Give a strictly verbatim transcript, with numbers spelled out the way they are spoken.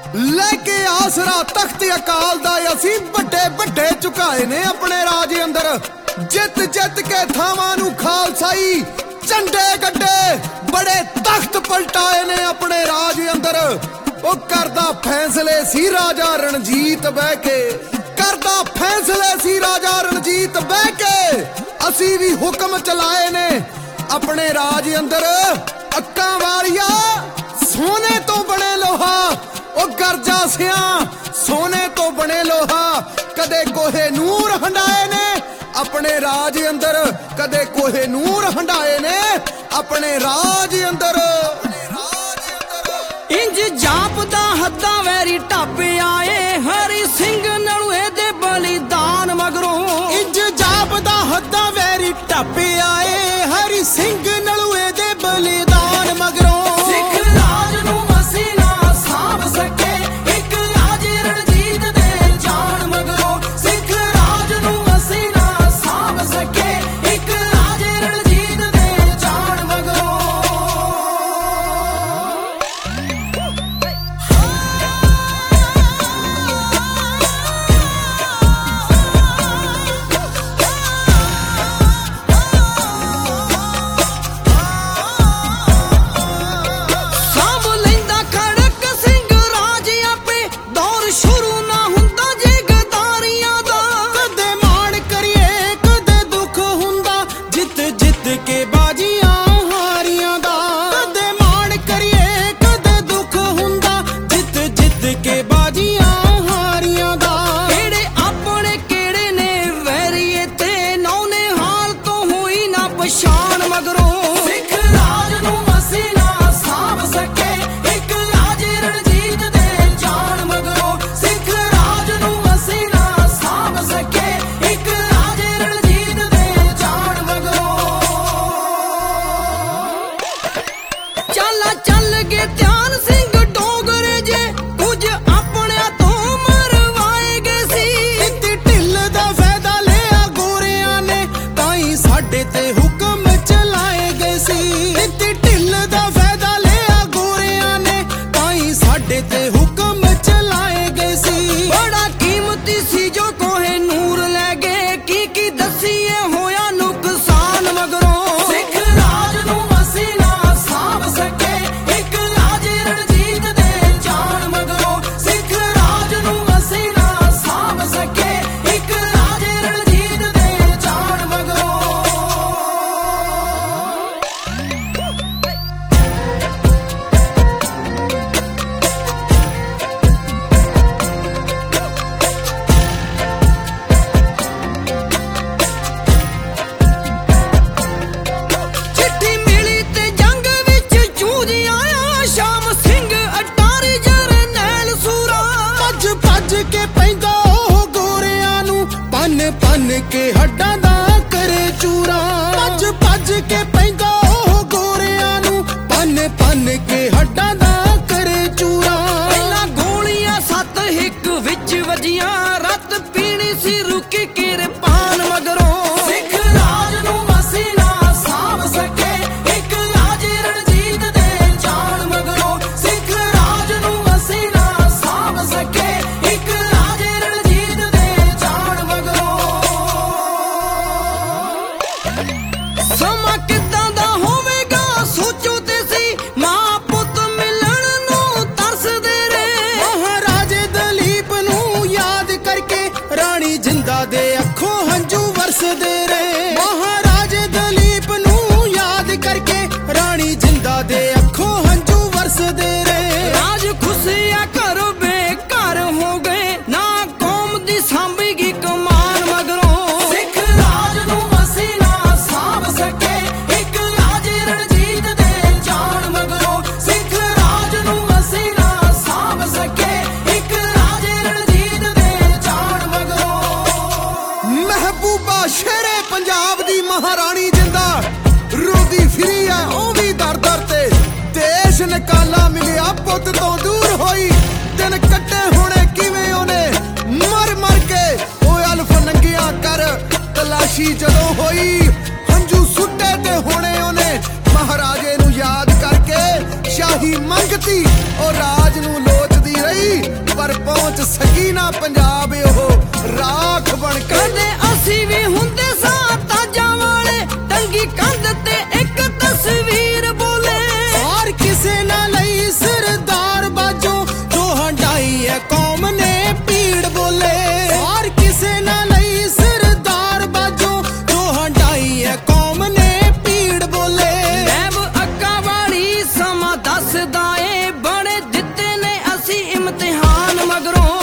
लेके आसरा तख्त अकाल दा असीं बड़े बड़े झुकाए ने अपने राज अंदर। जित जित के थावां नूं खालसाई झंडे गड्डे बड़े तख्त पलटाए ने अपने राज अंदर। ओ करदा फैसले सी राजा रणजीत बह के, करदा फैसले सी राजा रणजीत बह के। असीं भी हुक्म चलाए ने अपने राज अंदर। अक्कां वालिया सोने तो बने लोहा, ओ गरजा सिया सोने तो बने लोहा। कदे कोहे नूर हंडाए ने अपने राज अंदर, कदे कोहे नूर हंडाए ने अपने राज अंदर। इंज जापदा हद्दां वैरी टापे आए हरि सिंह नलूए दे बलिदान मगरों। इंज जापदा हद्दां वैरी टापे आए हरि सिंह नलूए दे बलिदान मगरों। सिख राज नूं असीं ना साਂਭ सके इक राज रणजीत दे जान मगरों। सिख राज नूं असीं ना साਂਭ सके इक राज रणजीत दे जान मगरों। के हड्डां दा करे चूरा, भज भज के पैंदा ओ गोरियां नूं, पन पन के हड्डां दा करे चूरा। पहला गोलियां सत हिक विच वजियां, रत पीनी सी रुकी किरपान मगरों। सिख राज नूं असीं ना साਂਭ सके इक राज रणजीत दे जान मगरों। सिख राज नूं असीं ना साਂਭ सके इक राज रणजीत दे जान मगरों। समा किदां दा होवेगा सोचो ते सी, मां पुत मिलण नूं तरसदे रे। महाराजे दलीप नूं याद करके रानी जिंदा दे अखों हंझू वरसदे रे। महाराजे दलीप नूं याद करके रानी जिंदा दे अखों हंझू वरसदे रे। राज खुशिया घर बेघर हो गए, ना कौम दी सांभेगी कमान मगरों। सिख राज नूं असीं ना साਂਭ सके इक राज रणजीत दे जान मगरों। सिख राज नूं असीं ना साਂਭ सके इक राज रणजीत दे जान मगरों। महबूबा शेरे पंजाब दी महारानी जिंदा रोदी फिरी है ओ भी दर दर ते। देश निकाला मिलिया पुत तो दूर होई, दिन कट्टे होने किवें ओने मर मर के। ओ अल्फ नंगिया कर तलाशी जदों होई, हंझू सुट्टे ते होने ओने महाराजे नूं याद करके। शाही मंगती ओ राज नूं लोचदी रही, ਪਰ ਪਹੁੰਚ ਸਕੀ ਨਾ ਪੰਜਾਬ ਉਹ ਰਾਖ ਬਣ ਕੇ। ਕਦੇ ਅਸੀਂ ਵੀ ਹੁੰਦੇ ਸਾਂ ਤਾਜਾਂ ਵਾਲੇ, ਟੰਗੀ ਕੰਧ ਤੇ ਇੱਕ ਤਸਵੀਰ ਬੋਲੇ। ਔਰ ਕਿਸੇ ਨਾ ਲਈ ਸਰਦਾਰ ਬਾਜੋ ਜੋ ਹੰਡਾਈ ਹੈ ਕੌਮ ਨੇ ਪੀੜ ਬੋਲੇ। ਔਰ ਕਿਸੇ ਨਾ ਲਈ ਸਰਦਾਰ ਬਾਜੋ ਜੋ ਹੰਡਾਈ ਹੈ ਕੌਮ ਨੇ ਪੀੜ ਬੋਲੇ। ਨੈਬ ਅੱਗਾ ਵਾਲੀ ਸਮਾਂ ਦੱਸਦਾ ਏ, ਬੜੇ ਦਿੱਤੇ ਨੇ ਅਸੀਂ ਇਮਤਿਹਾਨ ਮਗਰੋਂ।